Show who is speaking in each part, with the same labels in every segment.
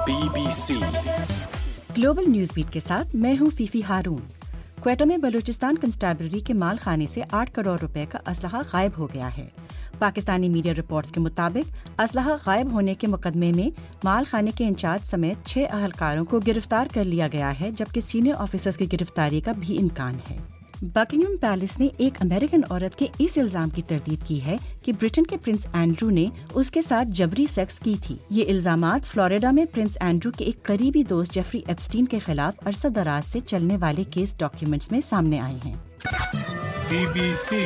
Speaker 1: BBC
Speaker 2: global news beat के साथ मैं हूं फीफी हारून। क्वेटा में बलूचिस्तान कंस्टेबलरी के माल खाने से 8 करोड़ रुपए का असलहा गायब हो गया है। पाकिस्तानी मीडिया रिपोर्ट्स के मुताबिक असलहा गायब होने के मुकदमे में माल खाने के इंचार्ज समेत 6 अहलकारों को गिरफ्तार कर लिया गया है, जबकि सीनियर ऑफिसर्स की गिरफ्तारी का भी इम्कान है। बकिंघम पैलेस ने एक अमेरिकन औरत के इस इल्जाम की तरदीद की है कि ब्रिटेन के प्रिंस एंड्रू ने उसके साथ जबरी सेक्स की थी। ये इल्जामात फ्लोरिडा में प्रिंस एंड्रू के एक करीबी दोस्त जेफरी एप्स्टीन के खिलाफ अरसा दराज से चलने वाले केस डॉक्यूमेंट्स में सामने आए हैं।
Speaker 1: BBC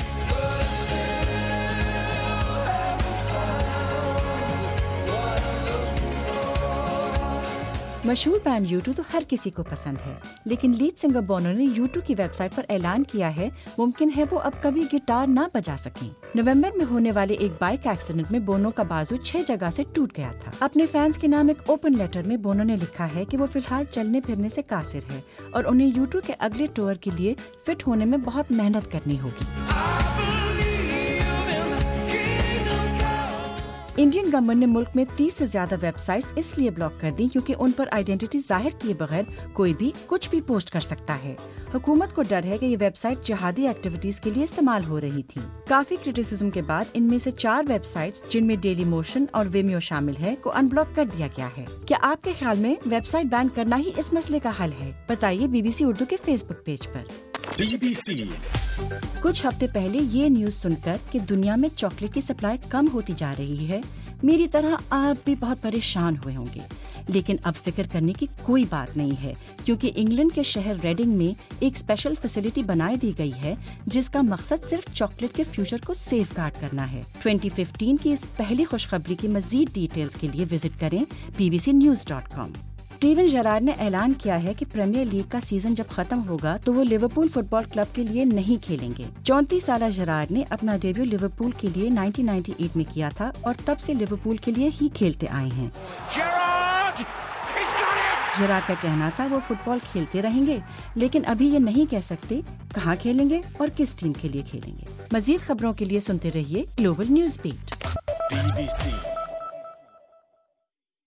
Speaker 2: मशहूर बैंड U2 तो हर किसी को पसंद है, लेकिन लीड सिंगर बोनो ने U2 की वेबसाइट पर ऐलान किया है मुमकिन है वो अब कभी गिटार ना बजा सकें। नवंबर में होने वाले एक बाइक एक्सीडेंट में बोनो का बाजू 6 जगह से टूट गया था। अपने फैंस के नाम एक ओपन लेटर में बोनो ने लिखा है कि वो फिलहाल चलने फिरने से कासिर है और उन्हें U2 के अगले टूर के लिए फिट होने में बहुत मेहनत करनी होगी। इंडियन गवर्नमेंट ने मुल्क में 30 से ज्यादा वेबसाइट्स इसलिए ब्लॉक कर दी क्योंकि उन पर आइडेंटिटी जाहिर किए बगैर कोई भी कुछ भी पोस्ट कर सकता है। हुकूमत को डर है कि ये वेबसाइट जिहादी एक्टिविटीज के लिए इस्तेमाल हो रही थी। काफी क्रिटिसिज्म के बाद इनमें से 4 वेबसाइट्स, जिनमें डेली मोशन और विमियो शामिल है, को अनब्लॉक कर दिया गया है। क्या आपके ख्याल में वेबसाइट बैन करना ही इस मसले का हल है? बताइए BBC उर्दू के फेसबुक पेज पर।
Speaker 1: BBC
Speaker 2: कुछ हफ्ते पहले ये न्यूज़ सुनकर कि दुनिया में चॉकलेट की सप्लाई कम होती जा रही है, मेरी तरह आप भी बहुत परेशान हुए होंगे। लेकिन अब फिक्र करने की कोई बात नहीं है, क्योंकि इंग्लैंड के शहर रेडिंग में एक स्पेशल फैसिलिटी बनाई दी गई है जिसका मकसद सिर्फ चॉकलेट के फ्यूचर को सेफ गार्ड करना है। 2015 की इस पहली खुशखबरी की मजीद डिटेल्स के लिए विजिट करें bbcnews.com। स्टीवन जेरार्ड ने ऐलान किया है कि प्रीमियर लीग का सीजन जब खत्म होगा तो वो लिवरपूल फुटबॉल क्लब के लिए नहीं खेलेंगे। 34 साला जेरार्ड ने अपना डेब्यू लिवरपूल के लिए 1998 में किया था और तब से लिवरपूल के लिए ही खेलते आए हैं। जेरार्ड का कहना था वो फुटबॉल खेलते रहेंगे, लेकिन अभी ये नहीं कह सकते कहाँ खेलेंगे और किस टीम के लिए खेलेंगे। मजीद खबरों के लिए सुनते रहिए ग्लोबल न्यूज़ बीट।
Speaker 1: BBC